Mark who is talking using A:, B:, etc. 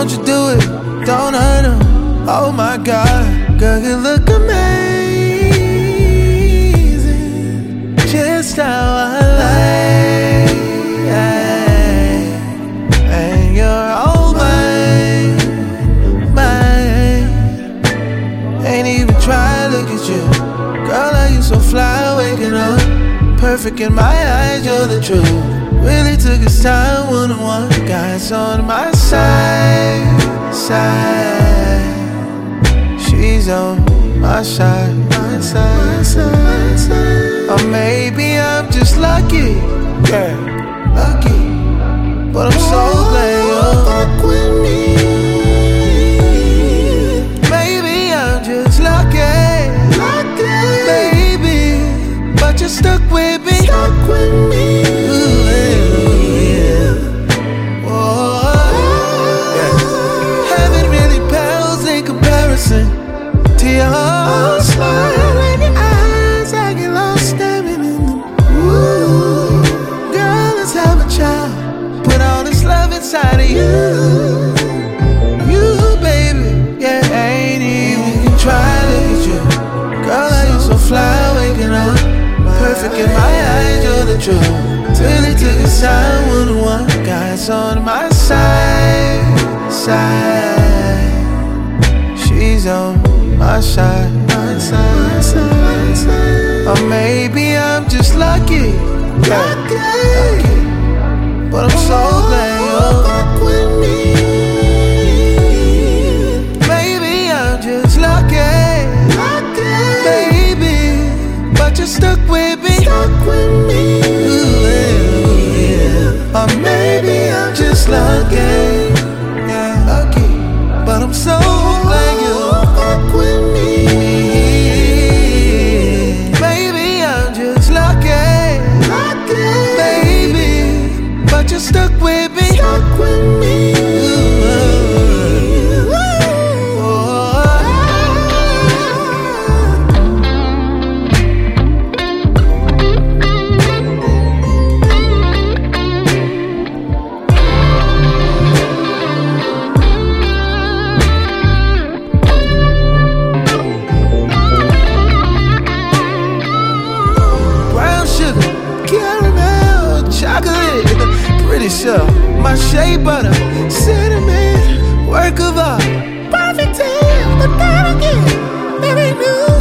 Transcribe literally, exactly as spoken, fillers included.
A: Won't you do it? Don't hurt him. Oh my God, girl, you look amazing. Just how I like. And you're all mine, mine. Ain't even try to look at you. Girl, are you so fly, waking up perfect in my eyes, you're the truth. Really took its time, one-on-one. Guys on my side, side. She's on my side, my side, my side, my side. Or maybe I'm just lucky, yeah, lucky. But I'm so glad you're stuck with me. Maybe I'm just lucky, lucky, baby. But you're stuck with me, stuck with me. Ooh, yeah. Whoa. Yeah. Heaven really pales in comparison to your smile and your eyes. I get lost staring in them. Ooh. Girl, let's have a child. Put all this love inside of you. You, baby, yeah, ain't even try to look at you. Girl, are you so fly, waking up perfect in my eyes, you're the truth. Really took its time, one-on-one. Guys on my side, side. She's on my side, my side, my side, my side. Or maybe I'm just lucky, lucky, lucky. But I'm so glad you're stuck with me. Maybe I'm just lucky, lucky, baby. But you're stuck with me, stuck with me. Ooh, yeah. Or maybe I'm just lucky, yeah, lucky. But I'm so glad you're stuck with me. Maybe I'm just lucky, lucky, baby. But you're stuck with me, stuck with me. Pretty sure my shea butter, cinnamon, work of art, perfect taste, but then again, there ain't no